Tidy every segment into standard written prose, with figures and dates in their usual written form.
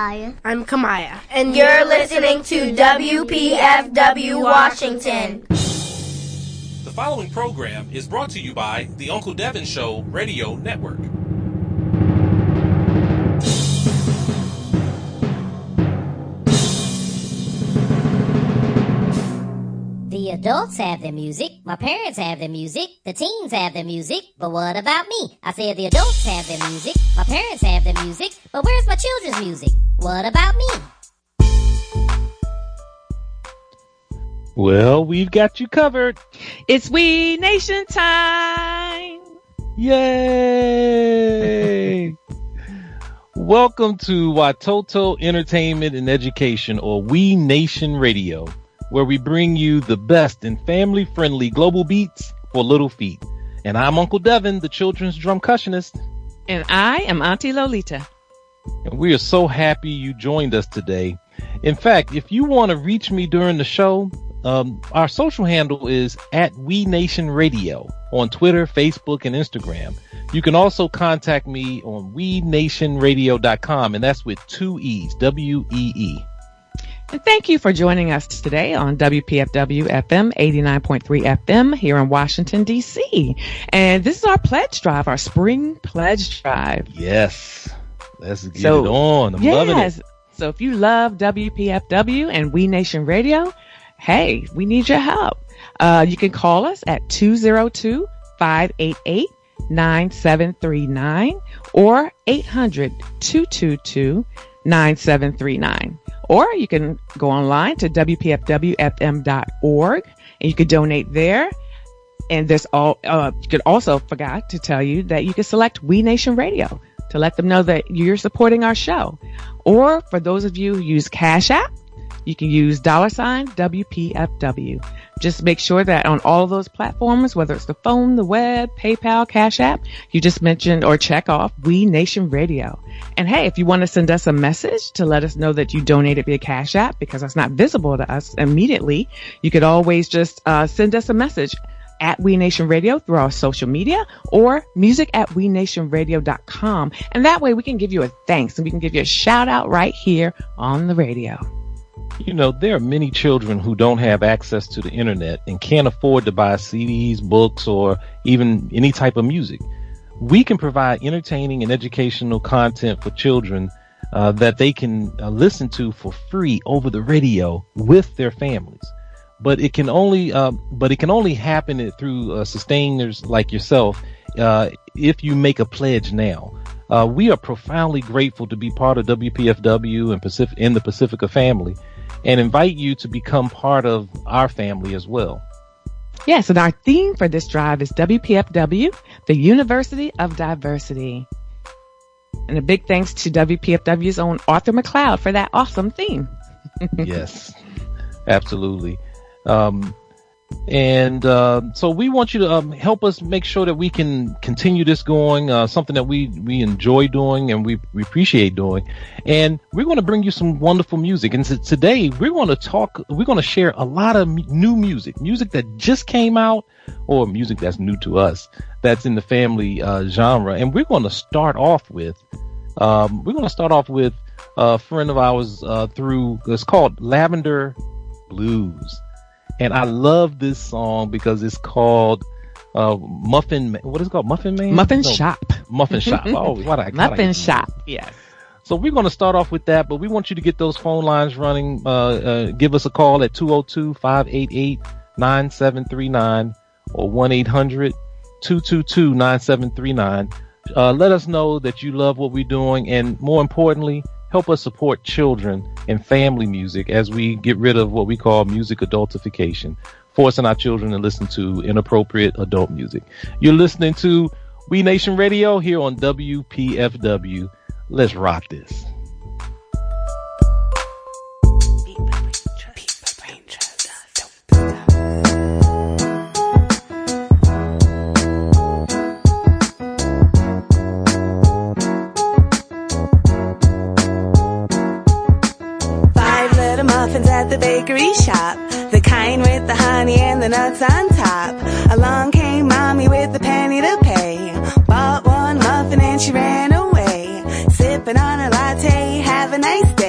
Josiah. I'm Kamaya. And you're listening to WPFW Washington. The following program is brought to you by the Uncle Devin Show Radio Network. The adults have their music, my parents have their music, the teens have their music, but what about me? I said the adults have their music, my parents have their music, but where's my children's music? What about me? Well, we've got you covered. It's We Nation time. Yay! Welcome to Watoto Entertainment and Education, or We Nation Radio, where we bring you the best in family-friendly global beats for little feet. And I'm Uncle Devin, the children's drumcussionist. And I am Auntie Lolita. And we are so happy you joined us today. In fact, if you want to reach me during the show, our social handle is @WeNationRadio on Twitter, Facebook, and Instagram. You can also contact me on WeNationRadio.com, and that's with 2 E's, WEE. And thank you for joining us today on WPFW FM 89.3 FM here in Washington, D.C. And this is our pledge drive, our spring pledge drive. Yes. Let's get it on. I'm loving it. So if you love WPFW and We Nation Radio, hey, we need your help. You can call us at 202-588-9739 or 800-222-9739. Or you can go online to WPFWFM.org and you can donate there. And there's you could also forgot to tell you that you can select We Nation Radio to let them know that you're supporting our show. Or for those of you who use Cash App, you can use $WPFW. Just make sure that on all of those platforms, whether it's the phone, the web, PayPal, Cash App, you just mention or check off We Nation Radio. And hey, if you want to send us a message to let us know that you donated via Cash App, because that's not visible to us immediately, you could always just send us a message at We Nation Radio through our social media or music@wenationradio.com. And that way we can give you a thanks and we can give you a shout out right here on the radio. You know, there are many children who don't have access to the internet and can't afford to buy CDs, books, or even any type of music. We can provide entertaining and educational content for children that they can listen to for free over the radio with their families. But it can only happen through sustainers like yourself if you make a pledge now. We are profoundly grateful to be part of WPFW and the Pacifica family, and invite you to become part of our family as well. Yes, and our theme for this drive is WPFW, the University of Diversity. And a big thanks to WPFW's own Arthur McLeod for that awesome theme. Yes, absolutely. So we want you to help us make sure that we can continue this going, something that we enjoy doing and we appreciate doing. And we're going to bring you some wonderful music. And today we're going to share a lot of new music that just came out, or music that's new to us, that's in the family genre. And we're going to start off with a friend of ours it's called Lavender Blues. And I love this song because it's called Muffin. What is it called? Muffin Man? Muffin Shop. Muffin Shop. Oh, Muffin Shop. Yes. So we're going to start off with that, but we want you to get those phone lines running. Give us a call at 202-588-9739 or 1-800-222-9739. Let us know that you love what we're doing, and more importantly, help us support children and family music as we get rid of what we call music adultification, forcing our children to listen to inappropriate adult music. You're listening to We Nation Radio here on WPFW. Let's rock this. At the bakery shop, the kind with the honey and the nuts on top. Along came mommy with the penny to pay. Bought one muffin and she ran away, sipping on her latte. Have a nice day.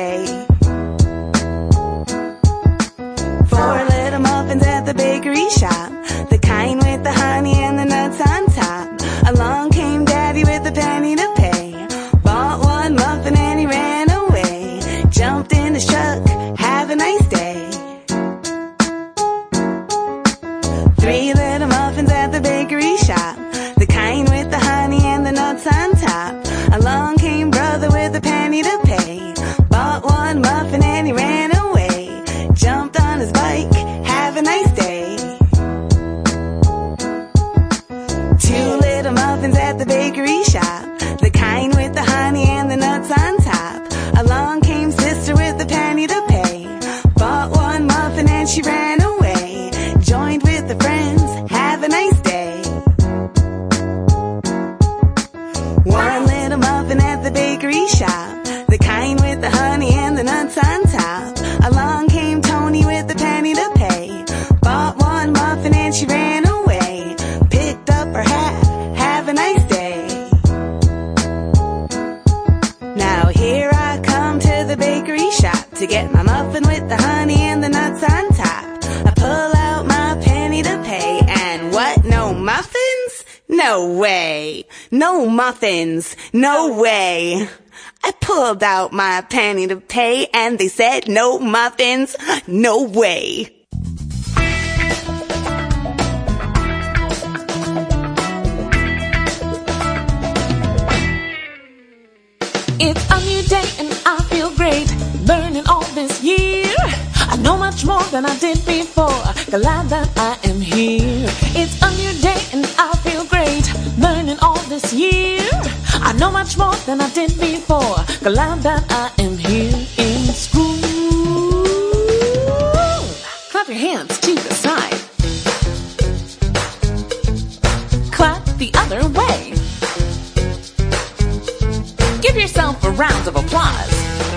shop, the kind with the honey and the nuts on top. Along came brother with a penny to pay. Bought one muffin and he ran away. Jumped on his bike, have a nice day. 2 little muffins at the bakery shop, the kind with the honey and the nuts on top. Along came sister with a penny to pay. Bought one muffin and she ran away. Joined with the friends, have a nice day. 1 little muffin at the bakery shop, the kind with the honey and the nuts on top. Along came Tony with a penny to pay. Bought one muffin and she ran away. Picked up her hat, have a nice day. Now here I come to the bakery shop to get my muffin with the honey and the nuts on top. I pull out my penny to pay, and what? No muffins? No way. No muffins. No way. I pulled out my penny to pay, and they said no muffins. No way. It's a new day and I feel great, learning all this year. I know much more than I did before, glad that I am here. It's a new day and I feel great, learning all this year. I know much more than I did before, glad that I am here in school. Clap your hands to the side. Clap the other way. Give yourself a round of applause.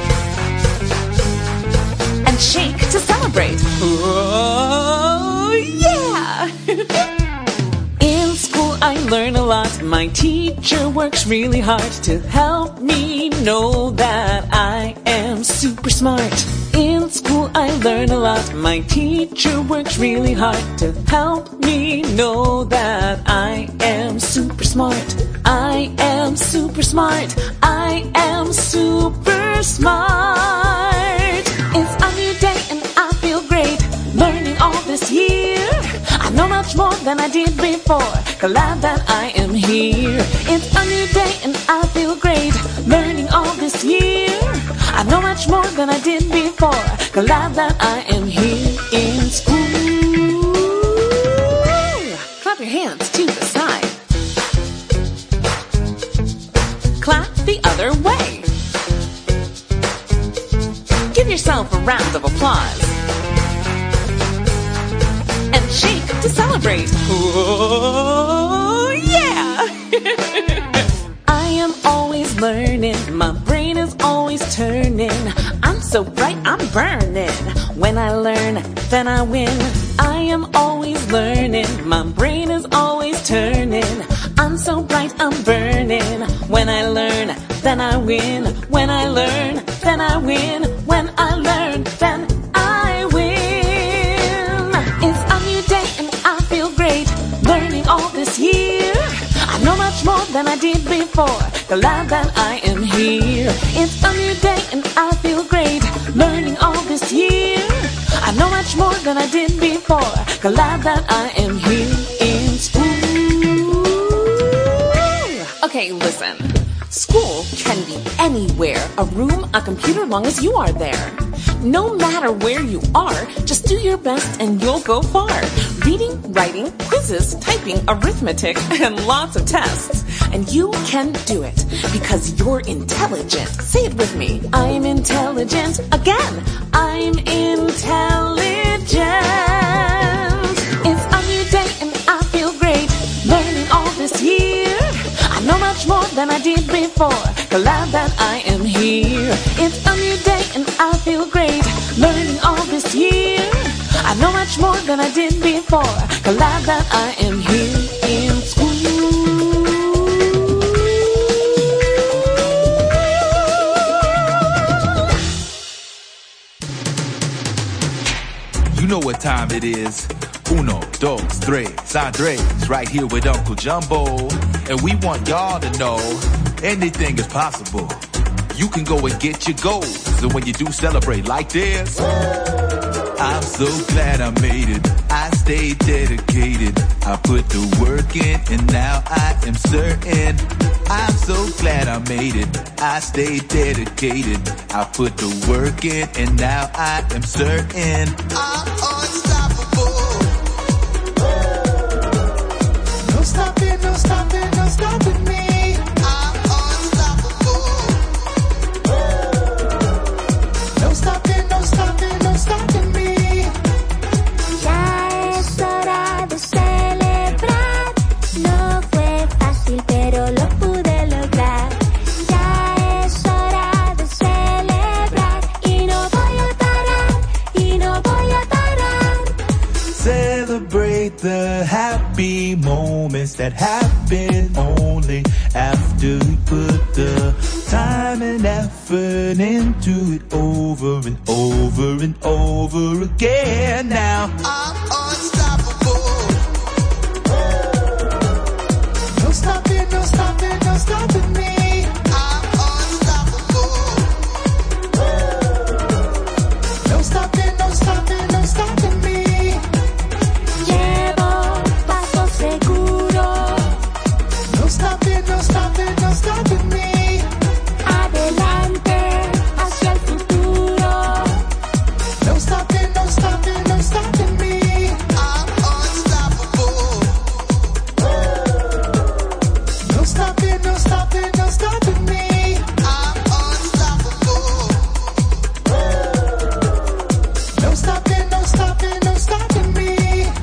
And shake to celebrate. Oh, yeah! In school I learn a lot. My teacher works really hard to help me know that I am super smart. In school I learn a lot. My teacher works really hard to help me know that I am super smart. I am super smart. I am super smart. It's a new day and I feel great, learning all this year. I know much more than I did before, glad that I am here. It's a new day and I feel great, learning all this year. I know much more than I did before, glad that I am here in school. Clap your hands to the side. Clap the other way. Give yourself a round of applause. And shake to celebrate. Oh, yeah! I am always learning. My brain is always turning. I'm so bright, I'm burning. When I learn, then I win. I am always learning. My brain is always turning. I'm so bright, I'm burning. When I learn, then I win. When I learn, then I win. When I learn, then I win. It's a new day and I feel great, learning all this year. I know much more than I did before, glad that I am here. It's a new day and I feel great, learning all this year. I know much more than I did before, glad that I am here in school. Okay, listen. School can be anywhere, a room, a computer, long as you are there. No matter where you are, just do your best and you'll go far. Reading, writing, quizzes, typing, arithmetic, and lots of tests. And you can do it because you're intelligent. Say it with me. I'm intelligent. Again, I'm intelligent. It's a new day and I feel great, learning all this year. I know much more than I did before, glad that I am here. It's a new day and I feel great, learning all this year. I know much more than I did before, glad that I am here in school. You know what time it is. Uno, dos, tres, Andres, right here with Uncle Jumbo. And we want y'all to know anything is possible. You can go and get your goals. And when you do celebrate like this, I'm so glad I made it. I stayed dedicated. I put the work in and now I am certain. I'm so glad I made it. I stayed dedicated. I put the work in and now I am certain. I'm unstoppable. No stopping, no stopping, no stopping me. I'm unstoppable. No stopping, no stopping, no stopping me. Ya es hora de celebrar. No fue fácil, pero lo pude lograr. Ya es hora de celebrar. Y no voy a parar, y no voy a parar. Celebrate the happy moments that happen only after we put the time and effort into it over and over and over again. Now I'm unstoppable. No stopping, no stopping, no stopping me. I'm unstoppable. No stopping, no stopping, no stopping me. Llevo paso seguro. No stopping, no stopping, no stopping me. Adelante hacia el futuro. No stopping, no stopping, no stopping me. I'm unstoppable. No stopping, no stopping, no stopping me. I'm unstoppable. No stopping, no stopping, no stopping me.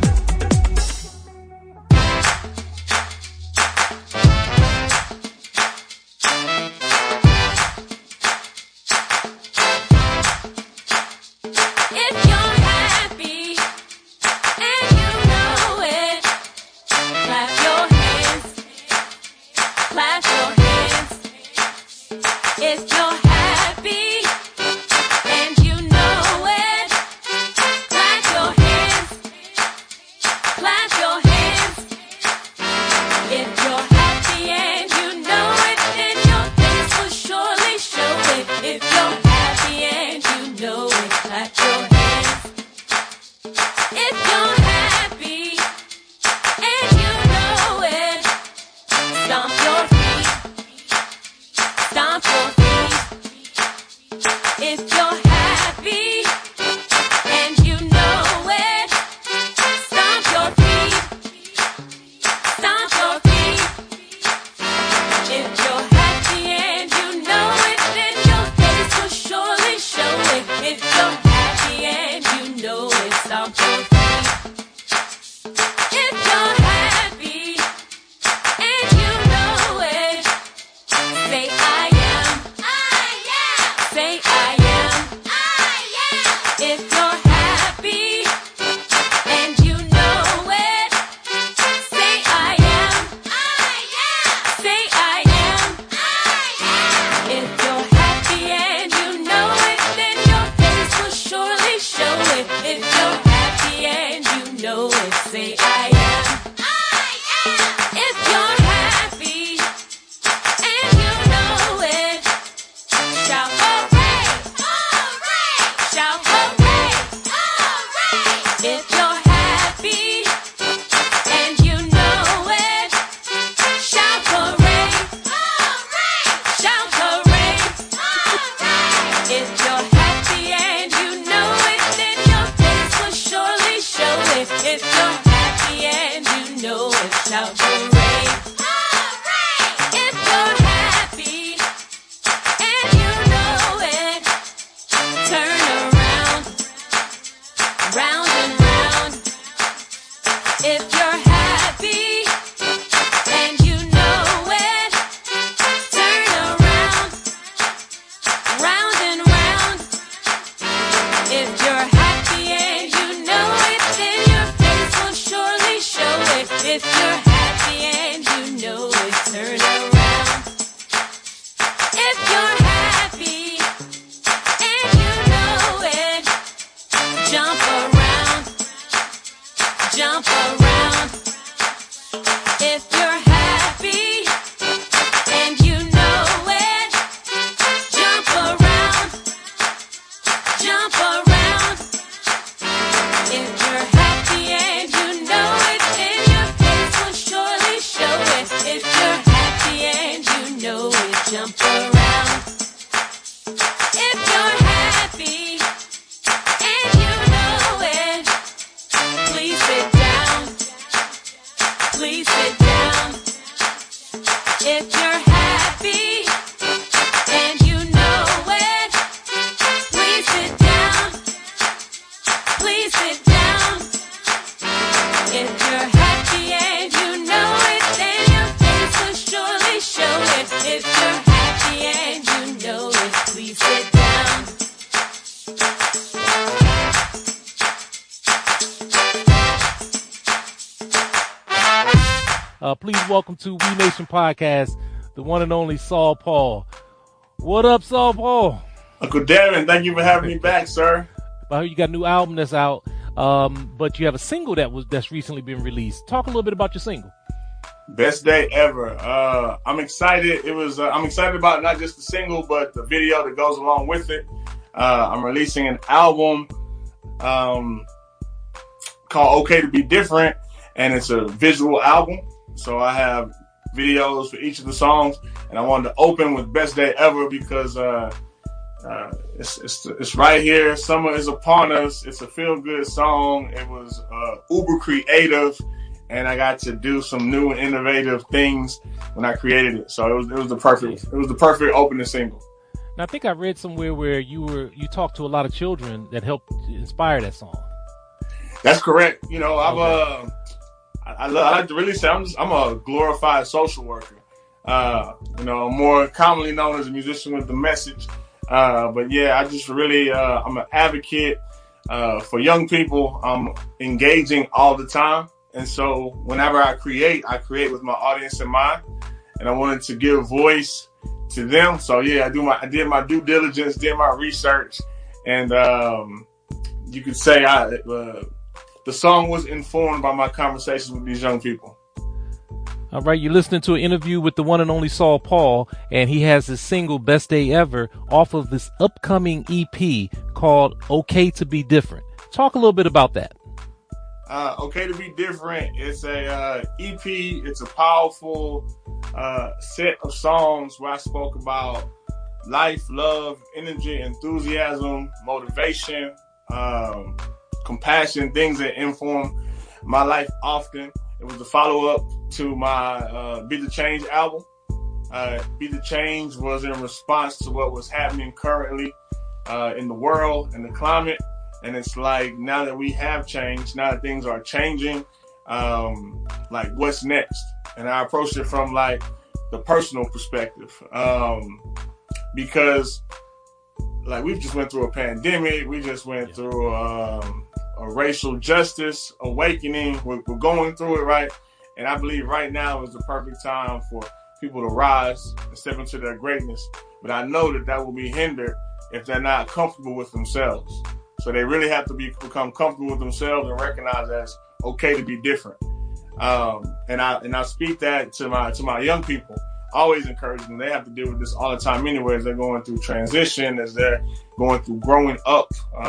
If you're happy and you know it, clap your hands, clap your hands. If you're happy and you know it, clap your hands, clap your hands. If you're happy and you know it, then your face will surely show it. If you're happy and you know it, clap your hands. If you're happy and you know it, stomp your feet, stomp your feet. If you're happy and you know it, stomp your feet, stomp your feet. If you're happy and you know it, then your face will surely show it. If you're happy and you know it, stomp your feet. If you're happy and you know it, say I am. Say I am. If you're happy and you know it, say I am. Say I am. If you're happy and you know it, then your face will surely show it. If you're happy and you know it, say I am. If you're happy and you know it, shout hooray! Shout hooray! If you're happy and you know it, shout hooray! Shout hooray! If you're happy and you know it, then your face will surely show it. If you're happy and you know it, shout hooray! If you're happy and you know it, turn around, round and round. If you're happy and you know it, turn around, round and round. If you're happy and you know it, then your face will surely show it. If you're happy and you know it, turn around. If you're happy and you know it, jump around, jump around. If you're happy and you know it, jump around, jump around. sit down. If you're happy and you know it, please sit down. Please sit down. If you're happy and you know it, then your face will surely show it. If you're happy and you know it, please sit down. Please welcome to We Nation Podcast, the one and only Saul Paul. What up, Saul Paul? Uncle Devin, thank you for having me back, sir. I heard you got a new album that's out, but you have a single that's recently been released. Talk a little bit about your single. Best Day Ever. I'm excited. I'm excited about not just the single, but the video that goes along with it. I'm releasing an album called Okay to Be Different, and it's a visual album. So I have videos for each of the songs, and I wanted to open with Best Day Ever because it's right here. Summer is upon us. It's a feel-good song. It was uber creative, and I got to do some new and innovative things when I created it. So it was the perfect opening single. Now I think I read somewhere where you talked to a lot of children that helped inspire that song. That's correct. You know, I like to really say I'm a glorified social worker. You know, more commonly known as a musician with the message. But yeah, I just really, I'm an advocate, for young people. I'm engaging all the time. And so whenever I create with my audience in mind, and I wanted to give voice to them. So yeah, I did my due diligence, did my research, and, you could say the song was informed by my conversations with these young people. All right, you're listening to an interview with the one and only Saul Paul, and he has his single Best Day Ever off of this upcoming EP called Okay to Be Different. Talk a little bit about that. Okay to Be Different. It's a EP. It's a powerful set of songs where I spoke about life, love, energy, enthusiasm, motivation, compassion, things that inform my life often. It was a follow-up to my Be the Change album. Be the Change was in response to what was happening currently in the world and the climate. And it's like, now that we have changed, now that things are changing, like what's next? And I approached it from like the personal perspective. Because like we've just went through a pandemic. We just went through a racial justice awakening. We're going through it, right? And I believe right now is the perfect time for people to rise and step into their greatness. But I know that will be hindered if they're not comfortable with themselves. So they really have to become comfortable with themselves and recognize that it's okay to be different. And I speak that to my young people, always encourage them. They have to deal with this all the time anyway, as they're going through transition, as they're going through growing up,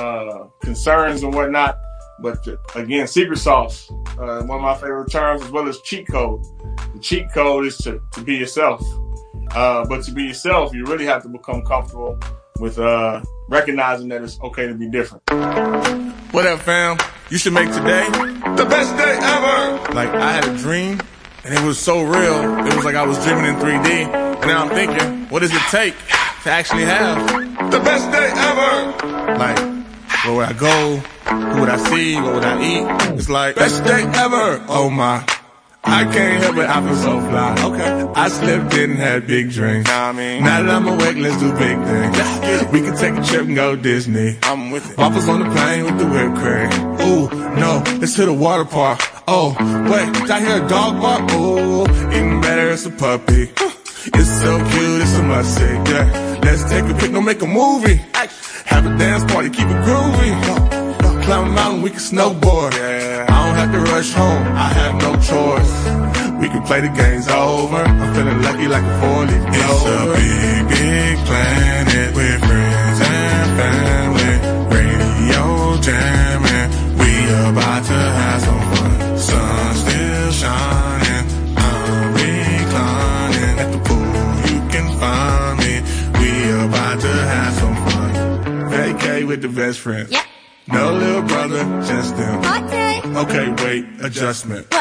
concerns and whatnot. But again, secret sauce, one of my favorite terms, as well as cheat code. The cheat code is to be yourself. But to be yourself, you really have to become comfortable with recognizing that it's okay to be different. What up, fam? You should make today the best day ever. Like, I had a dream, and it was so real. It was like I was dreaming in 3D. And now I'm thinking, what does it take to actually have the best day ever? Like, where would I go? Who would I see? What would I eat? It's like, best day ever. Oh my. I can't help it, I feel so fly. Okay. I slept in and had big dreams. Now that I'm awake, let's do big things. We can take a trip and go Disney. I'm with it. Waffles on the plane with the whipped cream. Ooh, no, let's hit a water park. Oh, wait, did I hear a dog bark? Ooh, even better, it's a puppy. It's so cute, it's a must see. Yeah, let's take a pic, don't make a movie. Have a dance party, keep it groovy. Climb a mountain, we can snowboard. Yeah. I don't have to rush home, I have no choice. We can play the games over. I'm feeling lucky like a 4-leaf clover. It's a big, big planet with friends and family. Radio jamming, we about to have some fun. Sun still shining, I'm reclining at the pool. You can find me. We about to have some fun. Vacay with the best friends. Yeah. No little brother, just them. Okay, wait, adjustment. What?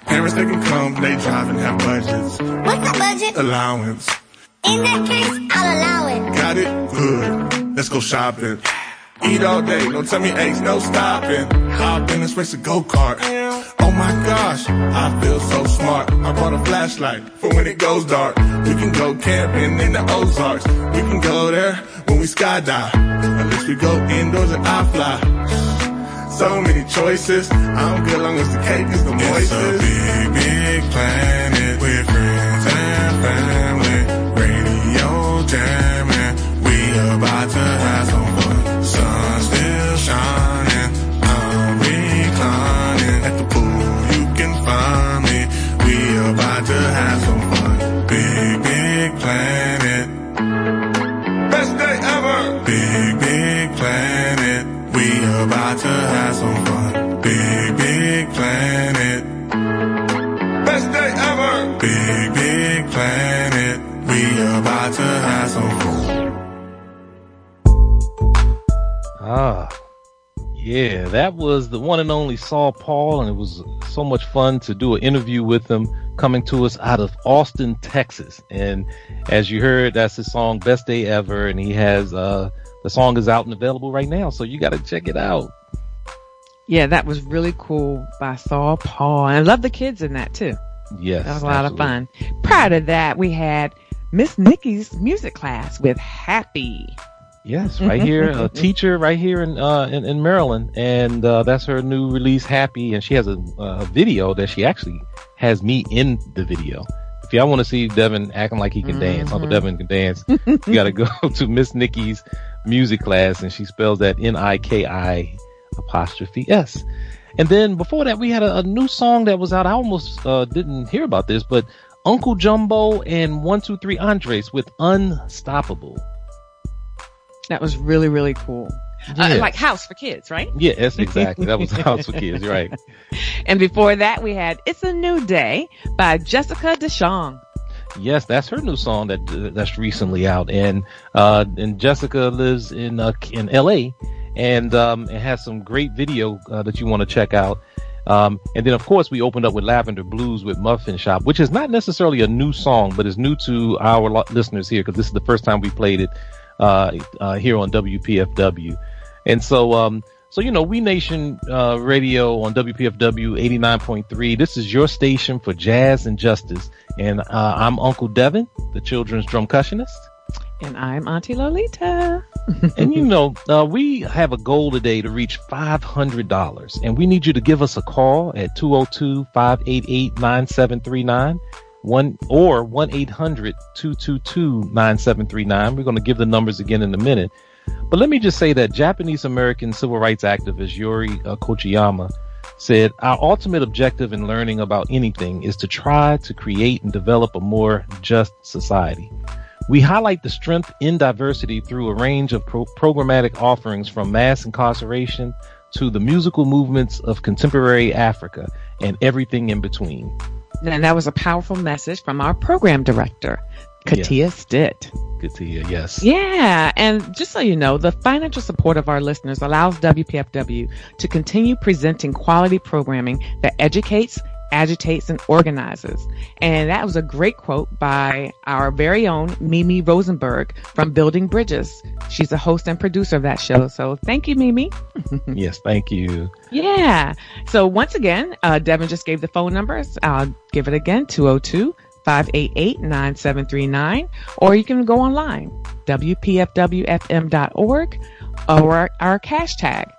Parents, they can come, they drive and have budgets. What's the budget? Allowance. In that case, I'll allow it. Got it? Good. Let's go shopping. Eat all day, no tummy aches, no stopping. Hop in, let's race a go-kart. Oh my gosh, I feel so smart. I brought a flashlight for when it goes dark. We can go camping in the Ozarks. We can go there when we skydive. At least we go indoors and I fly. So many choices. I'm good long as the cake is the moistest. It's a big, big planet with friends and family. Radio jamming. We about to have some fun. Sun still shining. I'm reclining at the pool. You can find me. We about to have some fun. Big, big planet. Best day ever. Big, big planet. We about to have some fun. Big, big planet. Best day ever. Big, big planet. We about to have some fun. Yeah, that was the one and only Saul Paul, and it was so much fun to do an interview with him, coming to us out of Austin, Texas. And as you heard, that's his song Best Day Ever, and he has the song is out and available right now, so you got to check it out. Yeah, that was really cool by Saul Paul, and I love the kids in that too. Yes, that was a lot of fun. Prior to that, we had Miss Nikki's music class with Happy. Yes, right here, a teacher right here in Maryland, and that's her new release, Happy, and she has a video that she actually has me in the video. If y'all want to see Devin acting like he can dance, Uncle Devin can dance, you got to go to Miss Nikki's music class, and she spells that NIKI''S. And then before that, we had a new song that was out. I almost didn't hear about this, but Uncle Jumbo and 123 Andres with Unstoppable. That was really, really cool. Yeah. Like House for Kids, right? Yes, exactly. That was House for Kids. You're right. And before that, we had It's a New Day by Jessica DeShong. Yes, that's her new song that's recently out. And Jessica lives in LA and it has some great video that you want to check out. And then, of course, we opened up with Lavender Blues with Muffin Shop, which is not necessarily a new song, but is new to our listeners here because this is the first time we played it here on WPFW. And so you know, We Nation Radio on WPFW 89.3. This is your station for jazz and justice. And I'm Uncle Devin, the children's drumcussionist. And I'm Auntie Lolita. And you know, we have a goal today to reach $500. And we need you to give us a call at 202-588-9739. Or 1-800-222-9739. We're going to give the numbers again in a minute. But let me just say that Japanese American civil rights activist Yuri Kochiyama said, "Our ultimate objective in learning about anything is to try to create and develop a more just society. We highlight the strength in diversity through a range of programmatic offerings from mass incarceration to the musical movements of contemporary Africa and everything in between." And that was a powerful message from our program director, Katia Stitt. Katia, yes. Yeah, and just so you know, the financial support of our listeners allows WPFW to continue presenting quality programming that educates, agitates, and organizes. And that was a great quote by our very own Mimi Rosenberg from Building Bridges. She's a host and producer of that show. So thank you, Mimi. Yes, thank you. Yeah. So once again, Devin just gave the phone numbers. I'll give it again, 202-588-9739. Or you can go online, WPFWFM.org, or our hashtag,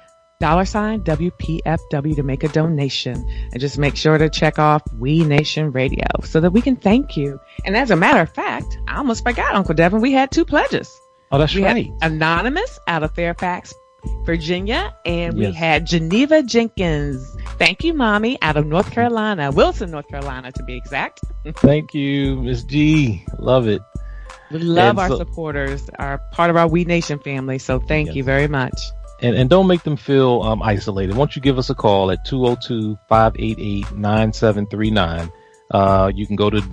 $WPFW to make a donation. And just make sure to check off We Nation Radio so that we can thank you. And as a matter of fact, I almost forgot, Uncle Devin, we had two pledges. Oh, that's right. Anonymous out of Fairfax, Virginia, and we had Geneva Jenkins. Thank you, Mommy, out of North Carolina, Wilson, North Carolina, to be exact. Thank you, Miss G. Love it. We love our supporters, are part of our We Nation family. So thank you very much. And don't make them feel isolated. Won't you give us a call at 202-588-9739. You can go to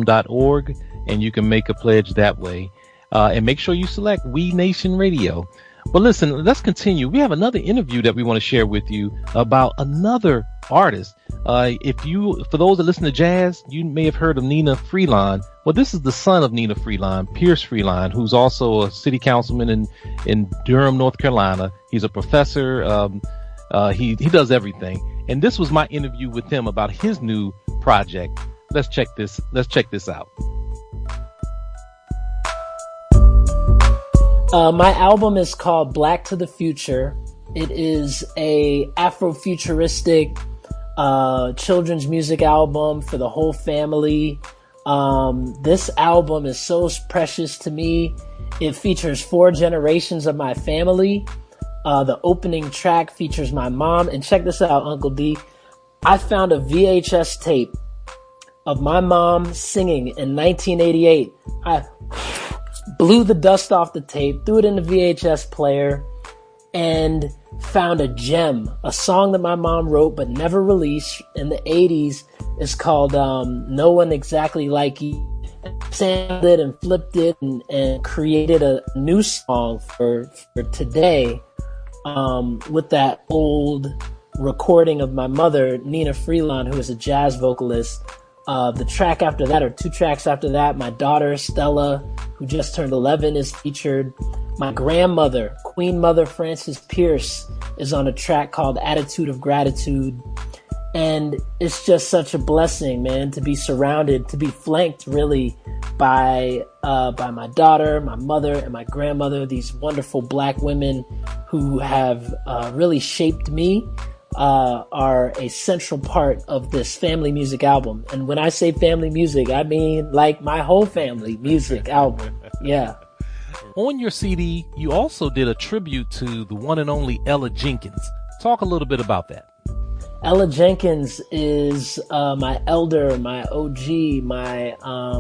WPFWFM.org and you can make a pledge that way. And make sure you select We Nation Radio. But listen, let's continue. We have another interview that we want to share with you about another artist. For those that listen to jazz, you may have heard of Nina Freeline. Well, this is the son of Nina Freeline, Pierce Freeline, who's also a city councilman in Durham, North Carolina. He's a professor. He does everything. And this was my interview with him about his new project. Let's check this out. My album is called Black to the Future. It is a Afrofuturistic children's music album for the whole family. This album is so precious to me. It features 4 generations of my family. The opening track features my mom. And check this out, Uncle D. I found a VHS tape of my mom singing in 1988. I blew the dust off the tape, threw it in the VHS player, and found a gem, a song that my mom wrote but never released in the 80s. It's called No One Exactly Like You. Sampled it and flipped it and created a new song for today with that old recording of my mother, Nina Freeline, who is a jazz vocalist. The track after that, or 2 tracks after that, my daughter, Stella, who just turned 11, is featured. My grandmother, Queen Mother Frances Pierce, is on a track called Attitude of Gratitude. And it's just such a blessing, man, to be surrounded, to be flanked really by my daughter, my mother, and my grandmother, these wonderful Black women who have really shaped me. Are a central part of this family music album. And when I say family music, I mean like my whole family music album. Yeah. On your CD, you also did a tribute to the one and only Ella Jenkins. Talk a little bit about that. Ella Jenkins is my elder, my OG, my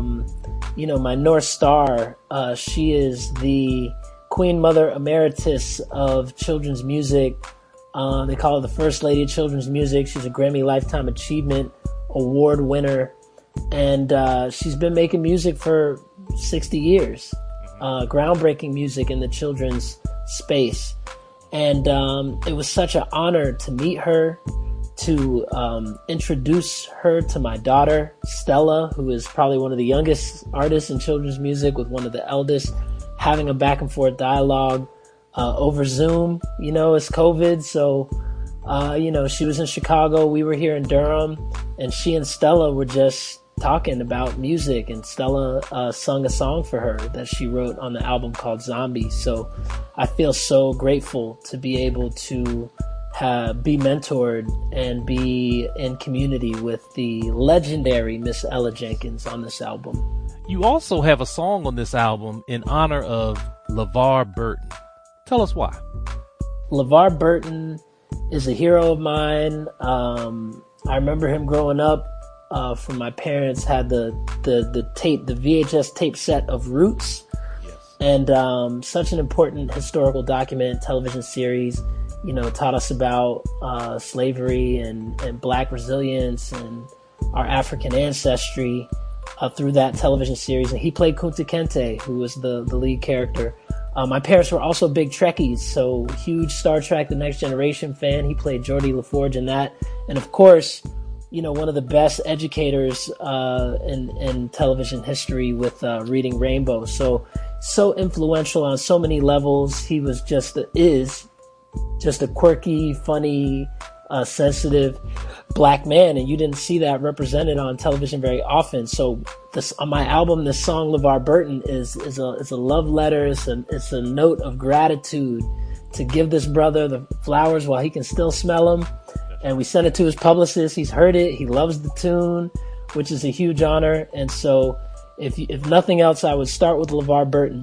my North Star. She is the Queen Mother Emeritus of children's music. They call her the First Lady of Children's Music. She's a Grammy Lifetime Achievement Award winner. And she's been making music for 60 years. Groundbreaking music in the children's space. And it was such an honor to meet her, to introduce her to my daughter, Stella, who is probably one of the youngest artists in children's music with one of the eldest, having a back and forth dialogue. Over Zoom, it's COVID. So, she was in Chicago. We were here in Durham, and she and Stella were just talking about music, and Stella sung a song for her that she wrote on the album called Zombie. So I feel so grateful to be able to be mentored and be in community with the legendary Miss Ella Jenkins on this album. You also have a song on this album in honor of LeVar Burton. Tell us why. LeVar Burton is a hero of mine. I remember him growing up. From my parents had the tape, the VHS tape set of Roots, yes. And such an important historical document, television series. Taught us about slavery and Black resilience and our African ancestry through that television series. And he played Kunta Kinte, who was the lead character. My parents were also big Trekkies, so huge Star Trek The Next Generation fan. He played Geordi LaForge in that. And of course, one of the best educators in television history with Reading Rainbow. So influential on so many levels. He was just a quirky, funny, sensitive Black man, and you didn't see that represented on television very often. So on my album, this song LeVar Burton is a love letter. It's a note of gratitude to give this brother the flowers while he can still smell them. And we sent it to his publicist. He's heard it. He loves the tune, which is a huge honor. And so if nothing else, I would start with LeVar Burton.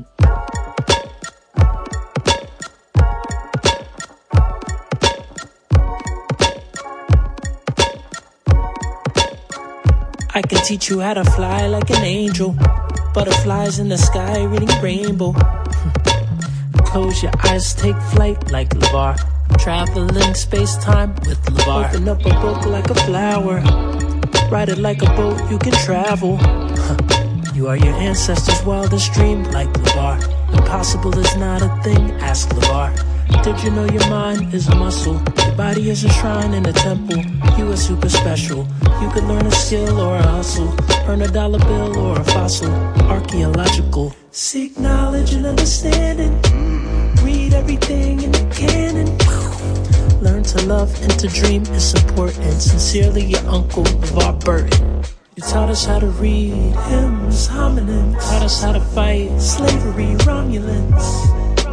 I can teach you how to fly like an angel. Butterflies in the sky, reading rainbow. Close your eyes, take flight like LeVar. Traveling space-time with LeVar. Open up a book like a flower. Ride it like a boat, you can travel. You are your ancestors' wildest dream, like LeVar. Impossible is not a thing, ask LeVar. Did you know your mind is a muscle? Your body is a shrine in a temple. You are super special. You could learn a skill or a hustle. Earn a dollar bill or a fossil. Archaeological. Seek knowledge and understanding. Read everything in the canon. Learn to love and to dream is important. Sincerely, your uncle, LeVar Burton. You taught us how to read hymns, homonyms. Taught us how to fight slavery, Romulans.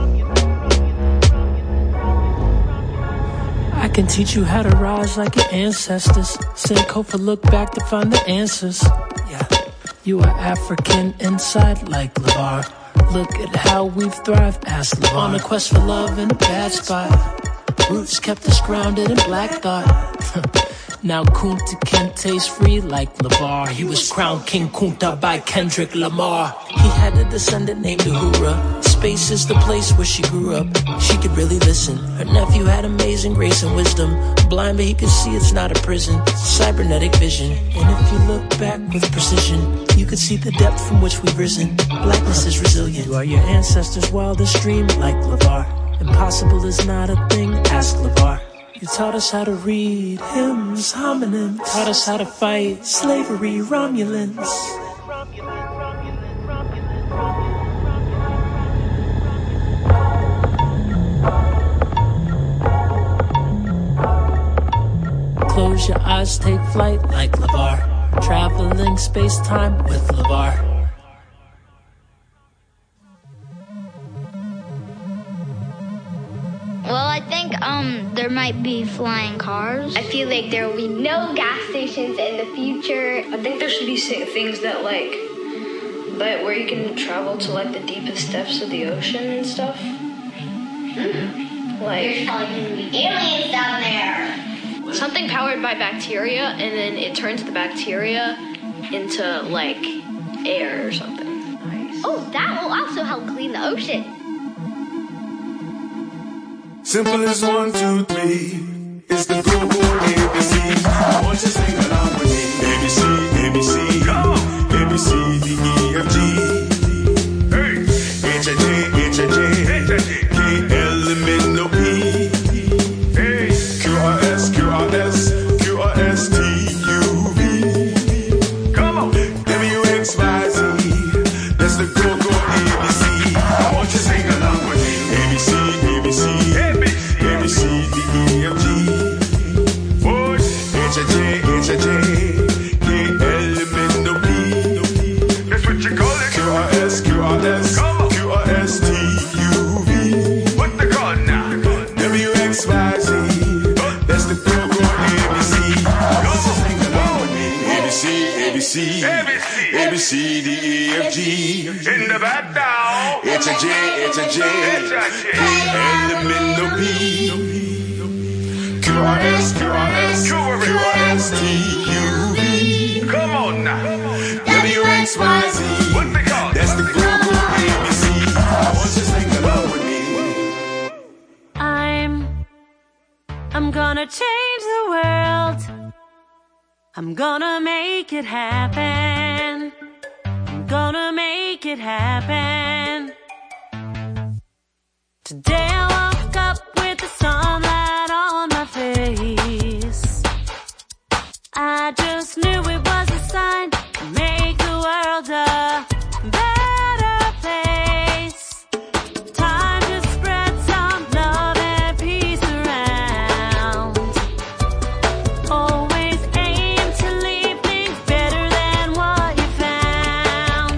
I can teach you how to rise like your ancestors. Sankofa look back to find the answers. Yeah, you are African inside like LeVar. Look at how we've thrived, ask LeVar. On a quest for love in a bad spot. Roots kept us grounded in black thought. Now Kunta Kinte's free like LeVar. He was crowned King Kunta by Kendrick Lamar. He had a descendant named Uhura. Space is the place where she grew up. She could really listen. Her nephew had amazing grace and wisdom. Blind but he could see it's not a prison. Cybernetic vision. And if you look back with precision, you could see the depth from which we've risen. Blackness is resilient. You are your ancestors' wildest dream like LeVar. Impossible is not a thing, ask LeVar. You taught us how to read hymns, homonyms. Taught us how to fight slavery, Romulans. Close your eyes, take flight like LeVar. Traveling space-time with LeVar. Well, I think there might be flying cars. I feel like there will be no gas stations in the future. I think there should be things that where you can travel to the deepest depths of the ocean and stuff. There's probably gonna be aliens down there. Something powered by bacteria, and then it turns the bacteria into air or something. Nice. Oh, that will also help clean the ocean. Simple as 1, 2, 3. It's the Go-Go ABC. I want you to sing along with me. ABC, ABC. Go! ABC, D, E, F, G. Hey! H, I, J, H, I, J. K, L, M, N, O, P. Hey! Q, R, S, Q, R, S. Q, R, S, T, U, V. Come on! W, X, Y, Z. That's the Go-Go ABC. I want you to sing along with me. ABC, ABC. ABC, D, E, F, G. H, I, J, H, I, J. K, L, M, N, O, P. That's what you call it. Q, R, S, Q, R, S. Q, R, S, T, U, V. What they call it now? W, X, Y, Z. That's the Go-Go ABC. Sing along with me. ABC, ABC. ABC, D, E, F, G. In the back down. H, I, J, H, I, J. K, L, M, N, O, P. Q, R, S, Q, R, S. Q, R, S, T, U, V. Come on now. W, X, Y, Z. What they call it? That's the Go-Go ABC. I want you to sing along with me. I'm gonna change the world. I'm gonna make it happen. I'm gonna make it happen. Today I woke up with the sunlight on my face. I just knew it was a sign to make the world a better place. Time to spread some love and peace around. Always aim to leave things better than what you found.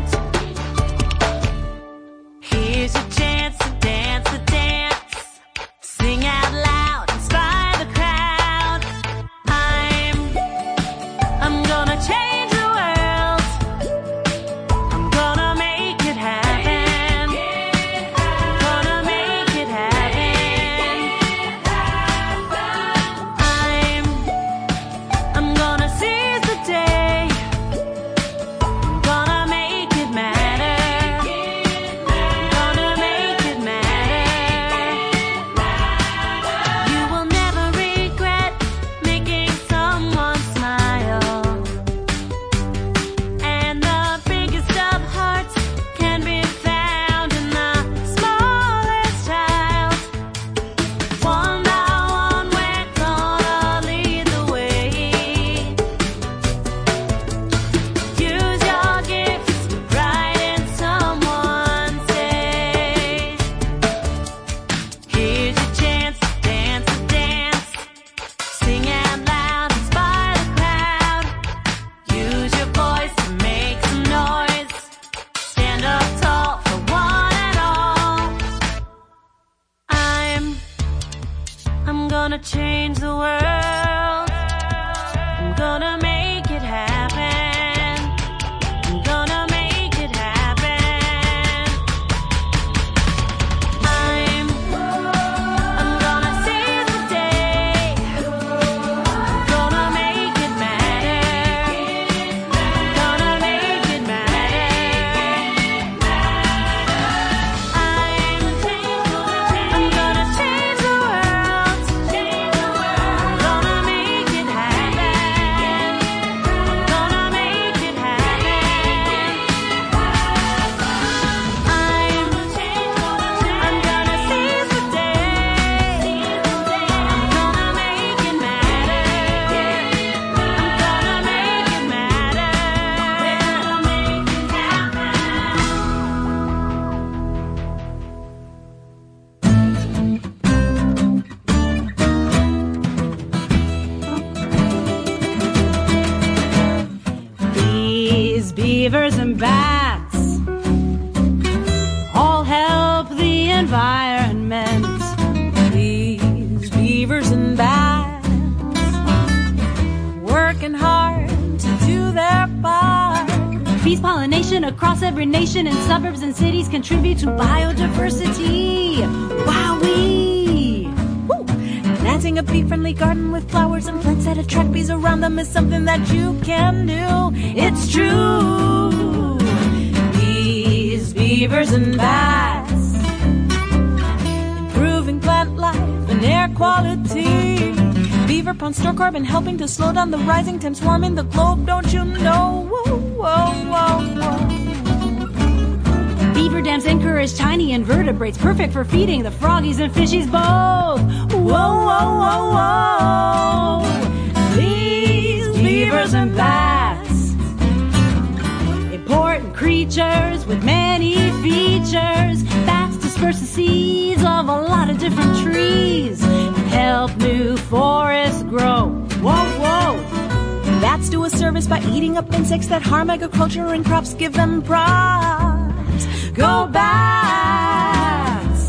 Here's your chance to dance the dance. Sing out loud, inspire the crowd. I'm gonna change the world. I'm gonna make it happen. I'm gonna make it happen. I'm gonna seize the day. I'm gonna make it matter. I'm gonna make it matter. You will never regret making someone smile. gonna change the world. I'm gonna make it happen. I'm gonna make it happen. I'm gonna seize the day. I'm gonna make it matter. I'm gonna make it matter. I'm gonna change the world. I'm gonna make it happen. I'm gonna make it happen. I'm gonna seize the day. I'm gonna make it matter. I'm gonna make it matter. Bees, beavers, and bats all help the environment. Bees, beavers, and bats working hard to do their part. Bees pollination across every nation, and suburbs and cities contribute to biodiversity. Wowee! Woo! Planting a bee-friendly garden with flowers and plants that attract bees around them is something that you can do. It's true. Bees, beavers, and bats improving plant life and air quality. Beaver ponds store carbon, helping to slow down the rising temps warming the globe. Don't you know? Whoa, whoa, whoa, whoa. Beaver dams encourage tiny invertebrates, perfect for feeding the froggies and fishies both. Whoa, whoa, whoa, whoa. Bees, beavers, and bats, important creatures with many features. Bats disperse the seeds of a lot of different trees and help new forests grow. Whoa, whoa. Bats do a service by eating up insects that harm agriculture and crops. Give them props. Go bats!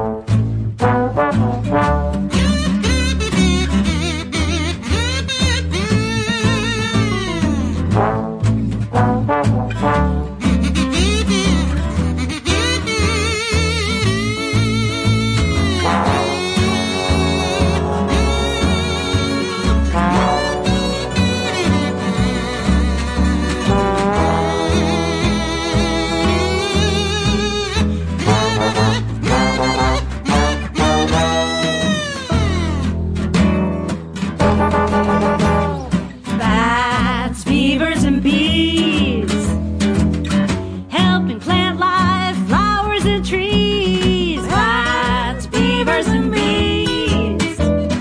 Bats, beavers, and bees, helping plant life, flowers and trees. Bats, beavers, and bees,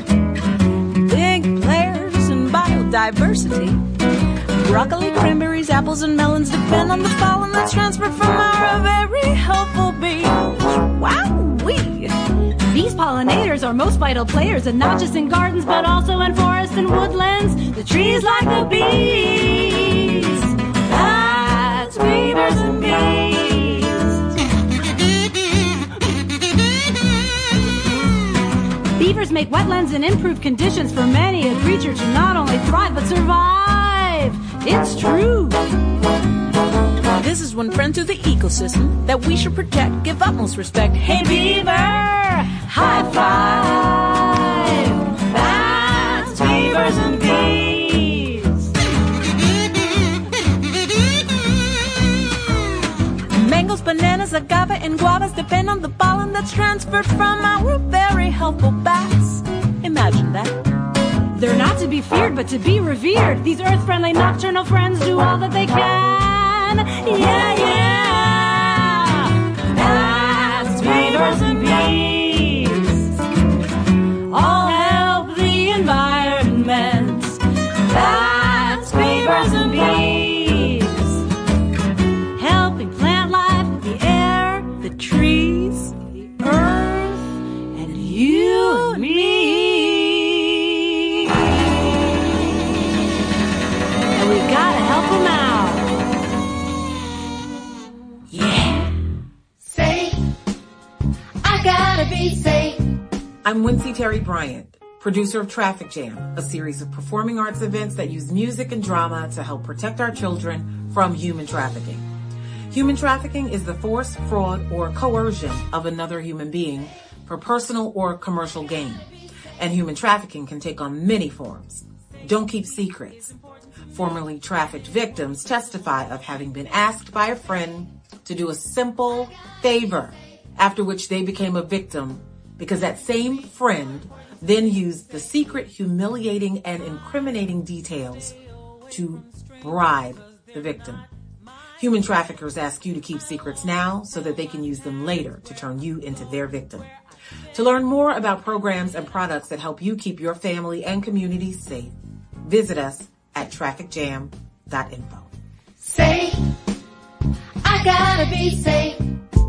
big players in biodiversity. Broccoli, cranberries, apples, and melons depend on the pollen that's transferred from our very helpful bees. Wowee! These pollinators are most vital players, and not just in gardens, but also in forests and woodlands. The trees like the bees. Bats, beavers, and bees. Beavers make wetlands and improve conditions for many a creature to not only thrive, but survive. It's true. This is one friend to the ecosystem that we should protect, give utmost respect. Hey beaver, high five. Bats, beavers, and bees. Mangoes, bananas, agave, and guavas depend on the pollen that's transferred from our very helpful bats. Imagine that. They're not to be feared, but to be revered. These earth-friendly nocturnal friends do all that they can. Yeah, yeah. Bats, beavers, and bees all help the environment. Bats, beavers, and bees, helping plant life, the air, the trees, the earth, and you and me. And we've got to help them out. Safe. I gotta be safe. I'm Wincy Terry Bryant. producer of Traffic Jam, a series of performing arts events that use music and drama to help protect our children from human trafficking. Human trafficking is the force, fraud, or coercion of another human being for personal or commercial gain. And human trafficking can take on many forms. Don't keep secrets. Formerly trafficked victims testify of having been asked by a friend to do a simple favor, after which they became a victim because that same friend then used the secret, humiliating, and incriminating details to bribe the victim. Human traffickers ask you to keep secrets now so that they can use them later to turn you into their victim. To learn more about programs and products that help you keep your family and community safe, visit us at trafficjam.info. Safe. I gotta be safe.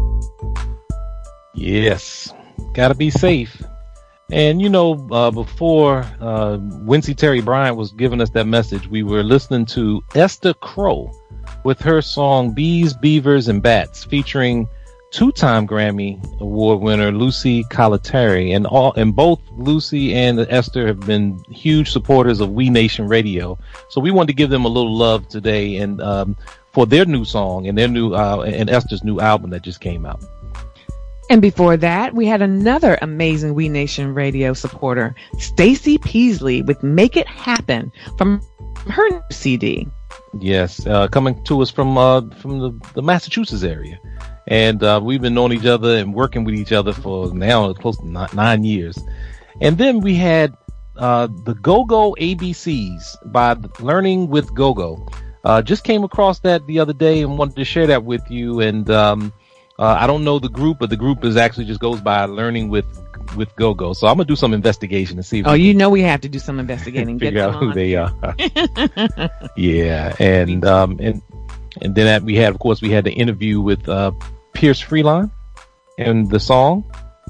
Yes, gotta be safe. And before Wincy Terry Bryant was giving us that message, we were listening to Esther Crow with her song Bees, Beavers, and Bats, featuring two-time Grammy Award winner Lucy Calatari. And both Lucy and Esther have been huge supporters of We Nation Radio. So we wanted to give them a little love today, and for their new song and their new and Esther's new album that just came out. And before that, we had another amazing We Nation Radio supporter, Stacy Peasley, with Make It Happen from her new CD. Yes, coming to us from the Massachusetts area. And we've been knowing each other and working with each other for now close to 9 years. And then we had the Go-Go ABCs by Learning with Go-Go. Just came across that the other day and wanted to share that with you. And I don't know the group, but the group is actually just goes by Learning with Go-Go. So I'm gonna do some investigation and see. If we have to do some investigating. Figure out who they are. Yeah, and then we had the interview with Pierce Freeline and the song.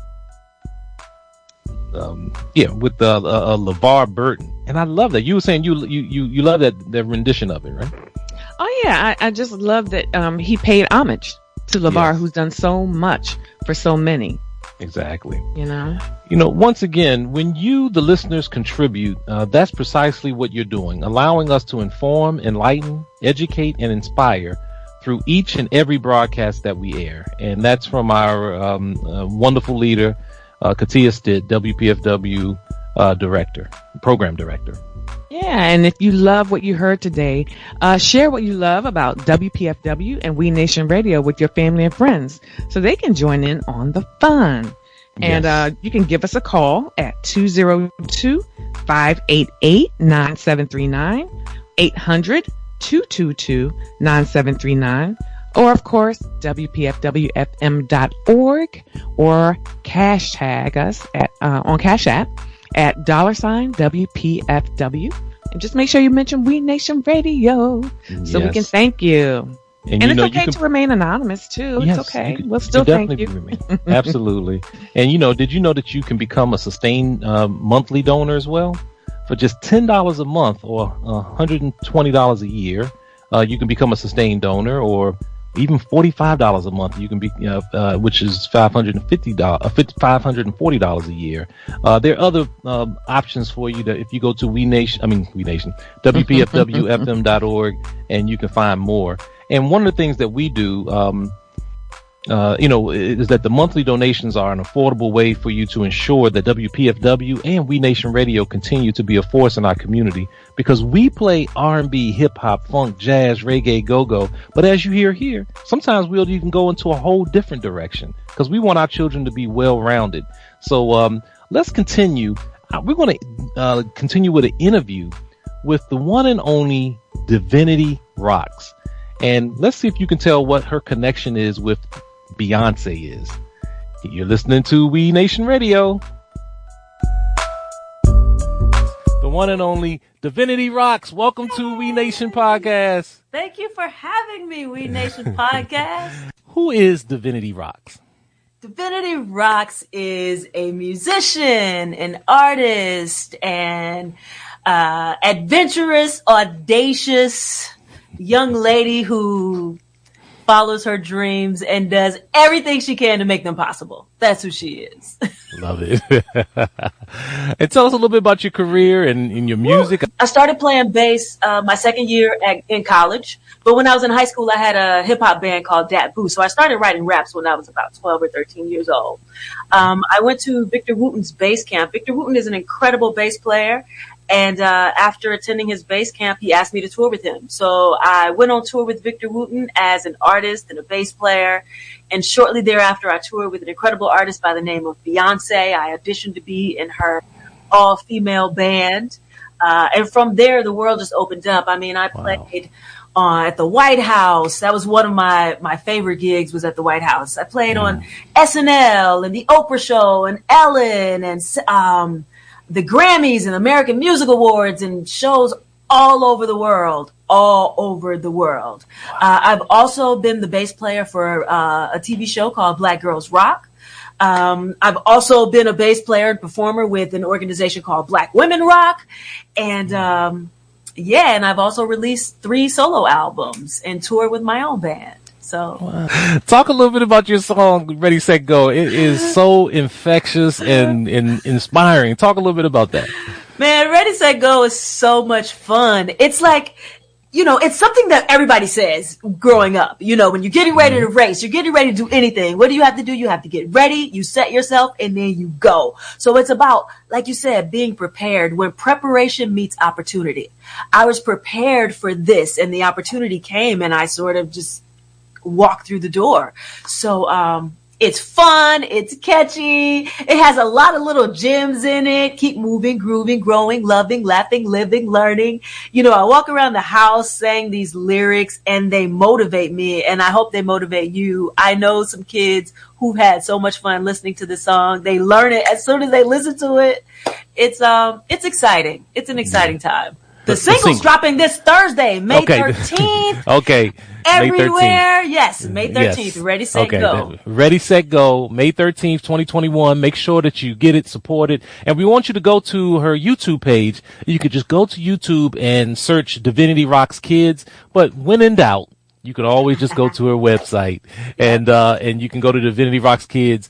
With LeVar Burton, and I love that. You were saying you love that rendition of it, right? Oh yeah, I just love that he paid homage to LeVar, who's done so much for so many. Exactly. Once again, when you, the listeners, contribute, that's precisely what you're doing, allowing us to inform, enlighten, educate, and inspire through each and every broadcast that we air. And that's from our wonderful leader, Katia Stitt, WPFW program director. Yeah, and if you love what you heard today, share what you love about WPFW and We Nation Radio with your family and friends so they can join in on the fun. Yes. And you can give us a call at 202-588-9739, 800-222-9739, or of course, WPFWFM.org, or hashtag us on Cash App at $WPFW, and just make sure you mention We Nation Radio so we can thank you. And it's okay to remain anonymous too. Yes, it's okay. We'll still thank you. Absolutely. And did you know that you can become a sustained monthly donor as well? For just $10 a month or $120 a year, you can become a sustained donor, or even $45 a month. You can be, which is $540 a year. There are other options for you that if you go to WPFWFM.org, and you can find more. And one of the things that we do, is that the monthly donations are an affordable way for you to ensure that WPFW and We Nation Radio continue to be a force in our community, because we play R&B, hip hop, funk, jazz, reggae, go-go. But as you hear here, sometimes we'll even go into a whole different direction because we want our children to be well-rounded. So, let's continue. We're going to continue with an interview with the one and only Divinity Rocks. And let's see if you can tell what her connection is with Beyonce is. You're listening to We Nation Radio. The one and only Divinity Rocks. Welcome to We Nation Podcast. Thank you for having me, We Nation Podcast. Who is Divinity Rocks? Divinity Rocks is a musician, an artist, and adventurous, audacious young lady who follows her dreams and does everything she can to make them possible. That's who she is. Love it. And tell us a little bit about your career and your music. I started playing bass my second year in college. But when I was in high school, I had a hip-hop band called Dat Boo. So I started writing raps when I was about 12 or 13 years old. I went to Victor Wooten's bass camp. Victor Wooten is an incredible bass player. And after attending his bass camp, he asked me to tour with him. So I went on tour with Victor Wooten as an artist and a bass player. And shortly thereafter, I toured with an incredible artist by the name of Beyonce. I auditioned to be in her all-female band. And from there, the world just opened up. I mean, I played at the White House. That was one of my favorite gigs, was at the White House. I played on SNL and the Oprah Show and Ellen and the Grammys and American Music Awards and shows all over the world. I've also been the bass player for a TV show called Black Girls Rock. I've also been a bass player and performer with an organization called Black Women Rock. And and I've also released 3 solo albums and toured with my own band. So talk a little bit about your song Ready, Set, Go. It is so infectious and inspiring. Talk a little bit about that. Man, Ready, Set, Go is so much fun. It's like, it's something that everybody says growing up. When you're getting ready to race, you're getting ready to do anything. What do you have to do? You have to get ready, you set yourself, and then you go. So it's about, like you said, being prepared when preparation meets opportunity. I was prepared for this, and the opportunity came, and I sort of just walked through the door. So, it's fun. It's catchy. It has a lot of little gems in it. Keep moving, grooving, growing, loving, laughing, living, learning. I walk around the house saying these lyrics and they motivate me, and I hope they motivate you. I know some kids who've had so much fun listening to this song. They learn it as soon as they listen to it. It's exciting. It's an exciting time. The single's dropping this Thursday, May 13th. Okay. Everywhere. Yes, May 13th. Yes. Ready, Set, Go. Ready, Set, Go. May 13th, 2021. Make sure that you get it, support it. And we want you to go to her YouTube page. You could just go to YouTube and search Divinity Rocks Kids. But when in doubt, you can always just go to her website and you can go to Divinity Rocks Kids.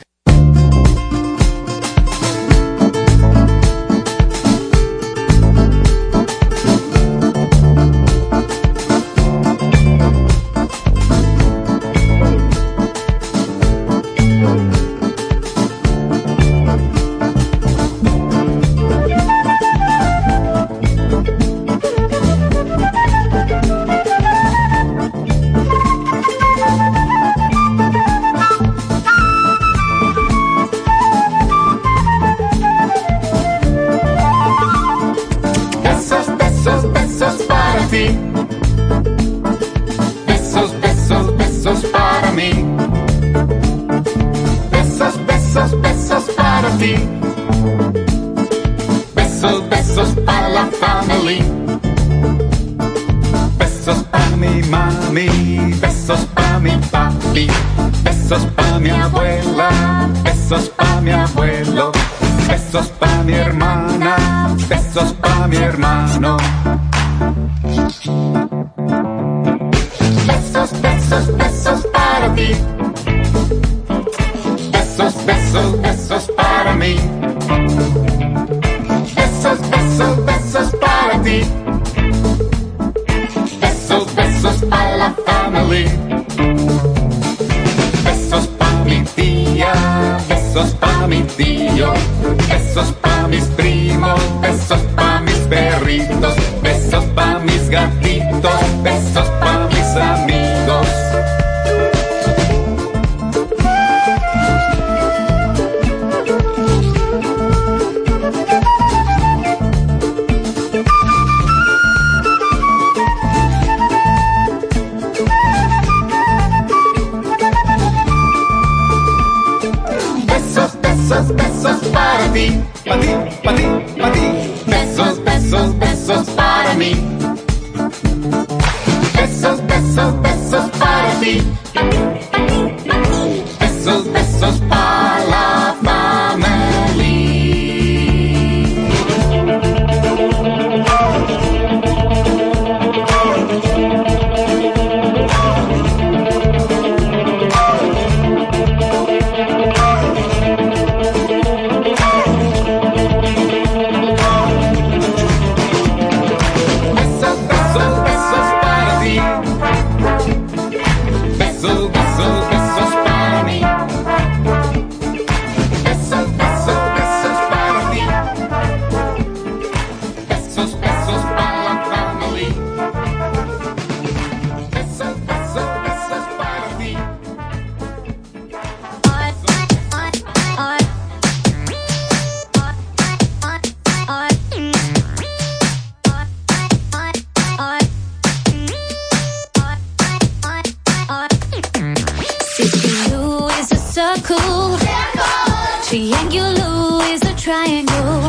triangle.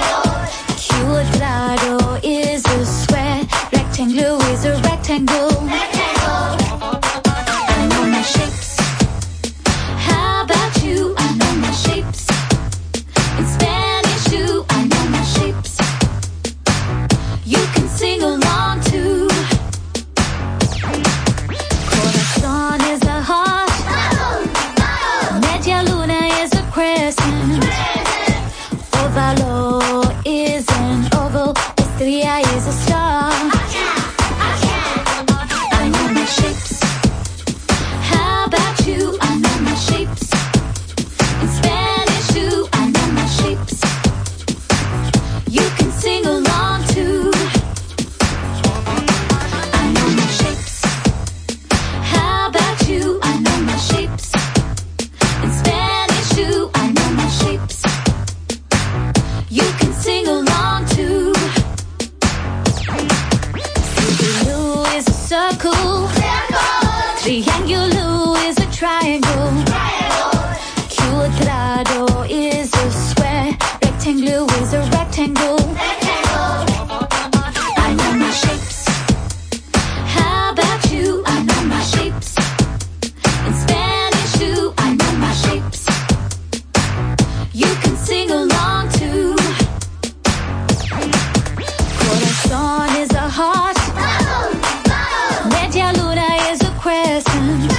Cuadrado is a square. Rectangle is a rectangle. I know my shapes. How about you? I know my shapes. In Spanish too, I know my shapes. You can sing along too. Corazón is a heart. Media luna is a crescent. Ovalo is an oval. Estrella is a star. I know my shapes. How about you? I know my shapes. In Spanish too, I know my shapes. You can sing along too. I know my shapes. How about you? I know my shapes. In Spanish too, I know my shapes. You can sing along too. Circle is a circle. Triangulo is a triangle. Cuadrado is a square. Rectangle is a rectangle. I know my shapes. How about you? I know my shapes. In Spanish too, I know my shapes. You can sing along too. Corazón is a heart. Media luna is a crescent.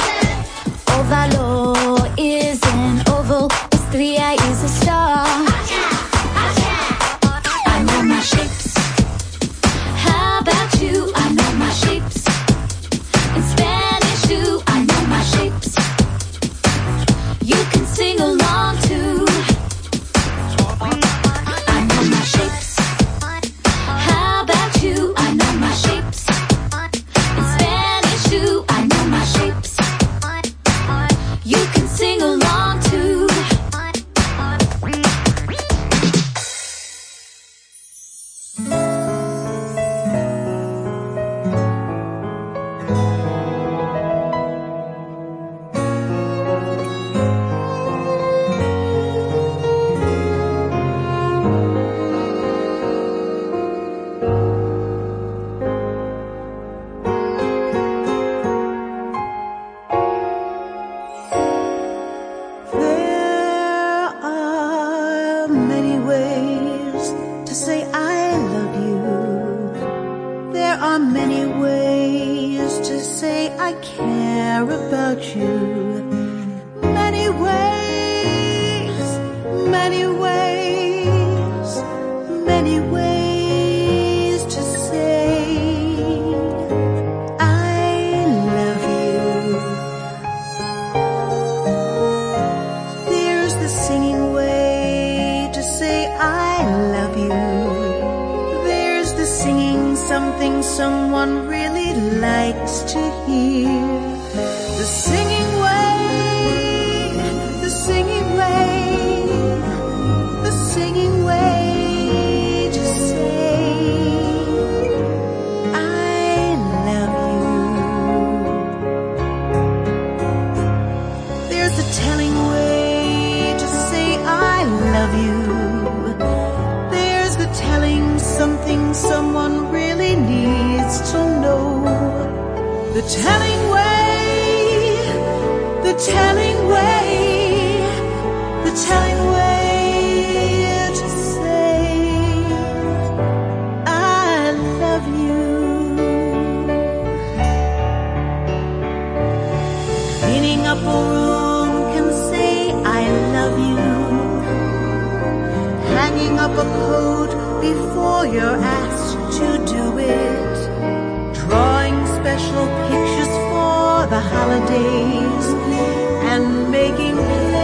Ovalo is an oval. Estrella is a star. I know my shapes. How about you? I know my shapes. In Spanish too, I know my shapes. You can sing along too. I know my shapes. How about you? I know my shapes. In Spanish too, I know my shapes. You can sing along too. There are many ways to say I love you. There are many ways to say I care about you. Many ways, many ways, many ways to say I love you. There's the singing way to say I love you. There's the singing something someone really likes to hear. The singing way, the singing way, the singing way to say I love you. There's the telling way to say I love you. There's the telling something someone really needs to know. The telling way, the telling way, the telling way to say I love you. Cleaning up a room can say I love you. Hanging up a coat before you're asked to do it. Drawing special pictures for the holidays and making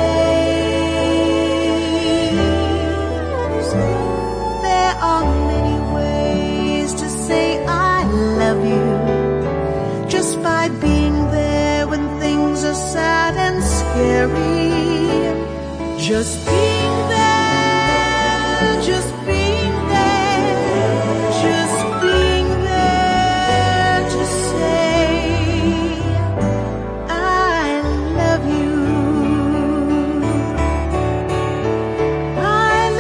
plays. There are many ways to say I love you. Just by being there when things are sad and scary. Just being there, just being there, just being there to say I love you. I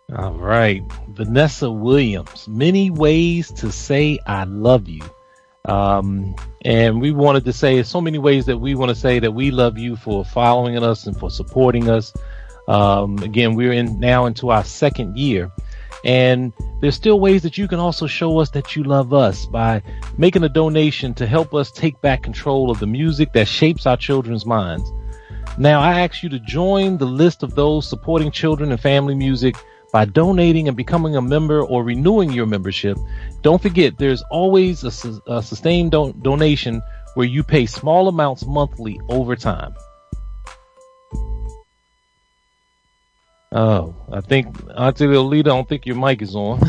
All right. Vanessa Williams, many ways to say I love you. And we wanted to say so many ways that we want to say that we love you for following us and for supporting us. Again, we're now into our second year, and there's still ways that you can also show us that you love us by making a donation to help us take back control of the music that shapes our children's minds. Now, I ask you to join the list of those supporting children and family music by donating and becoming a member or renewing your membership. Don't forget, there's always a sustained donation where you pay small amounts monthly over time. Oh, I think, Auntie Lolita, I don't think your mic is on.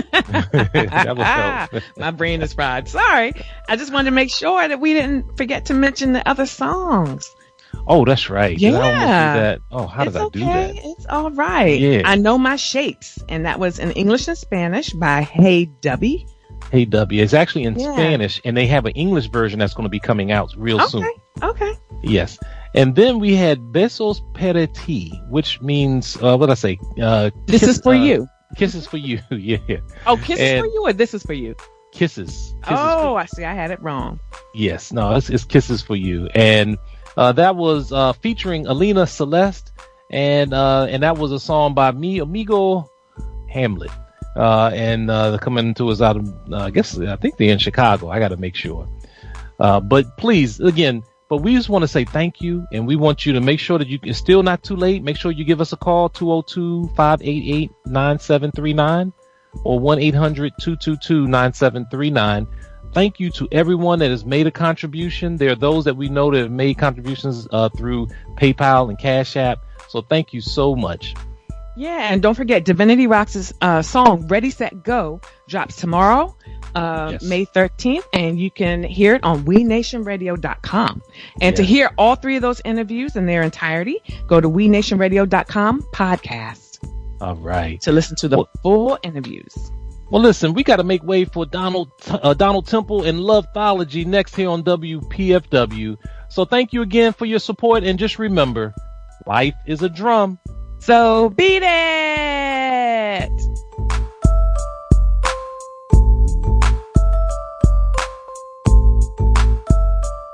My brain is fried. Sorry. I just wanted to make sure that we didn't forget to mention the other songs. Oh, that's right. Yeah. Did I almost do that? Oh, how did I do that? It's all right. Yeah. I Know My Shapes, and that was in English and Spanish by Hey Dubby. Hey W. It's actually in Spanish, and they have an English version that's going to be coming out real soon. Okay. Yes. And then we had Besos para ti, which means, what did I say? This is for you. Kisses for you. Yeah. Oh, kisses for you, or this is for you? Kisses. Oh, I see. I had it wrong. Yes. No, it's kisses for you. And that was featuring Alina Celeste, and that was a song by Mi Amigo Hamlet. And they're coming to us out of, I think they're in Chicago. I got to make sure. But please, again, but we just want to say thank you, and we want you to make sure that it's still not too late. Make sure you give us a call, 202-588-9739 or 1-800-222-9739. Thank you to everyone that has made a contribution. There are those that we know that have made contributions through PayPal and Cash App. So thank you so much. Yeah, and don't forget, Divinity Rocks' song Ready, Set, Go drops tomorrow, May 13th, and you can hear it on WeNationRadio.com. And to hear all three of those interviews in their entirety, go to WeNationRadio.com podcast. All right. To listen to the full interviews. Well, listen, we got to make way for Donald Temple and Loveology next here on WPFW. So thank you again for your support, and just remember, life is a drum. So beat it!